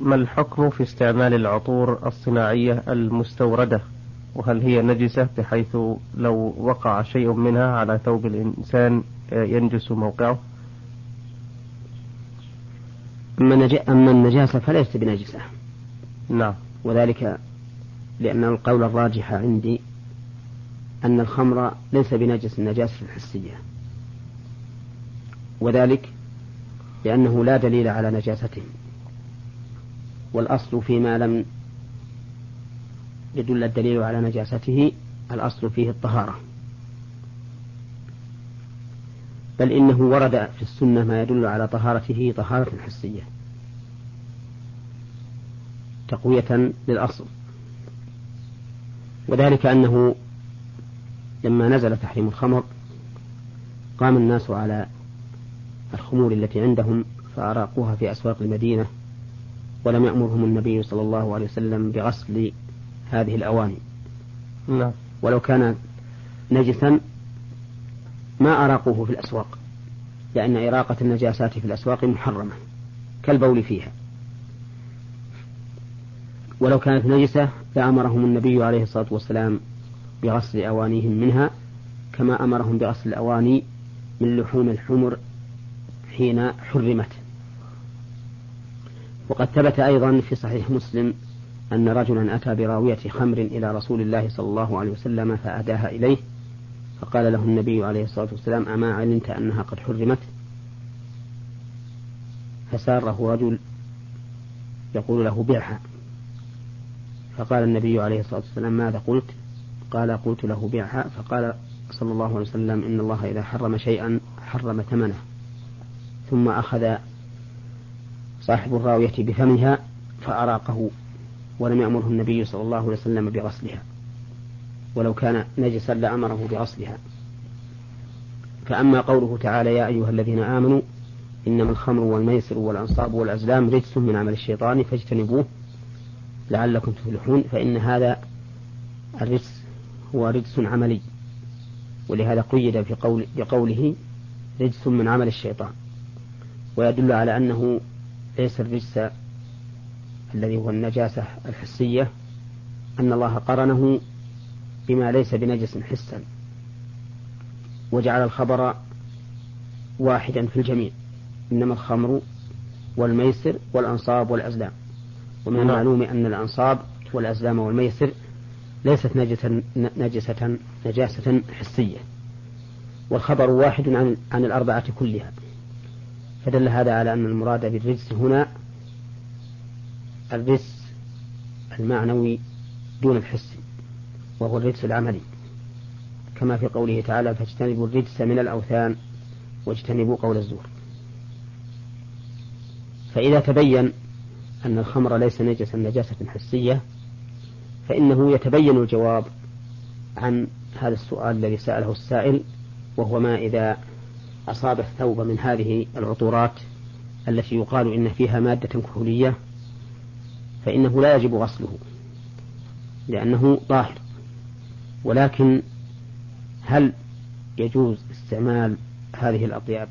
ما الحكم في استعمال العطور الصناعية المستوردة، وهل هي نجسة بحيث لو وقع شيء منها على ثوب الإنسان ينجس موقعه؟ أما النجاسة فليست بنجسة. نعم. وذلك لأن القول الراجح عندي أن الخمر ليس بنجس النجاسة الحسية، وذلك لأنه لا دليل على نجاسته، والأصل فيما لم يدل الدليل على نجاسته الأصل فيه الطهارة، بل إنه ورد في السنة ما يدل على طهارته طهارة حسية تقوية للأصل. وذلك أنه لما نزل تحريم الخمر قام الناس على الخمور التي عندهم فأراقوها في أسواق المدينة، ولم يأمرهم النبي صلى الله عليه وسلم بغسل هذه الأواني. لا. ولو كان نجسا ما أراقوه في الأسواق، لأن إراقة النجاسات في الأسواق محرمة كالبول فيها. ولو كانت نجسة لأمرهم النبي عليه الصلاة والسلام بغسل أوانيهم منها، كما أمرهم بغسل الأواني من لحوم الحمر حين حرمت. وقد ثبت أيضا في صحيح مسلم أن رجلا أتى براوية خمر إلى رسول الله صلى الله عليه وسلم فأداها إليه، فقال له النبي عليه الصلاة والسلام: أما علمت أنها قد حرمت؟ فساره رجل يقول له: بيعها. فقال النبي عليه الصلاة والسلام: ماذا قلت؟ قال: قلت له بيعها. فقال صلى الله عليه وسلم: إن الله إذا حرم شيئا حرم ثمنه. ثم أخذ صاحب الراوية بفمها فأراقه، ولم يأمره النبي صلى الله عليه وسلم بغسلها، ولو كان نجسا لأمره بغسلها. فأما قوله تعالى: يا أيها الذين آمنوا إنما الخمر والميسر والأنصاب والأزلام رجس من عمل الشيطان فاجتنبوه لعلكم تفلحون، فإن هذا الرجس هو رجس عملي، ولهذا قيد بقوله رجس من عمل الشيطان، ويدل على أنه ليس الرجس الذي هو النجاسة الحسية، أن الله قرنه بما ليس بنجس حسا، وجعل الخبر واحدا في الجميع: إنما الخمر والميسر والأنصاب والأزلام. ومن المعلوم أن الأنصاب والأزلام والميسر ليست نجاسة حسية، والخبر واحد عن الأربعة كلها، فدل هذا على أن المراد بالرجس هنا الرجس المعنوي دون الحس، وهو الرجس العملي، كما في قوله تعالى: فاجتنبوا الرجس من الأوثان واجتنبوا قول الزور. فإذا تبين أن الخمر ليس نجسا نجاسة حسية، فإنه يتبين الجواب عن هذا السؤال الذي سأله السائل، وهو ما إذا أصاب الثوب من هذه العطورات التي يقال إن فيها مادة كحولية، فإنه لا يجب غسله لأنه طاهر. ولكن هل يجوز استعمال هذه الأطياب؟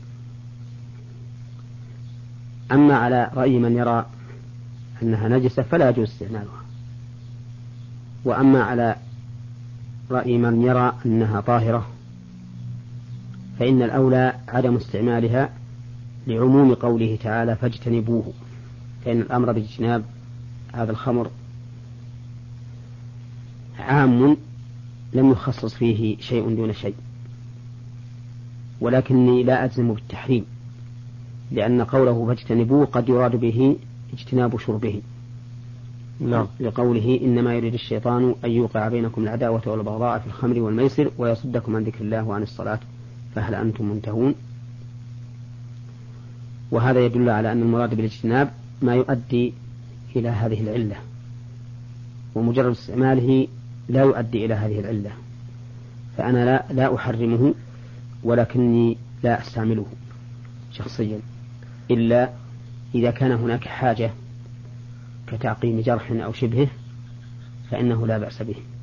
أما على رأي من يرى أنها نجسة فلا يجوز استعمالها، وأما على رأي من يرى أنها طاهرة فإن الأولى عدم استعمالها لعموم قوله تعالى: فاجتنبوه، فإن الأمر باجتناب هذا الخمر عام لم يخصص فيه شيء دون شيء. ولكني لا أجزم بالتحريم، لأن قوله فاجتنبوه قد يراد به اجتناب شربه، لقوله: إنما يريد الشيطان أن يوقع بينكم العداوة والبغضاء في الخمر والميسر ويصدكم عن ذكر الله وعن الصلاة فهل أنتم منتهون. وهذا يدل على أن المراد بالاجتناب ما يؤدي إلى هذه العلة، ومجرد استعماله لا يؤدي إلى هذه العلة، فأنا لا أحرمه، ولكني لا أستعمله شخصيا إلا إذا كان هناك حاجة كتعقيم جرح أو شبهه، فإنه لا بأس به.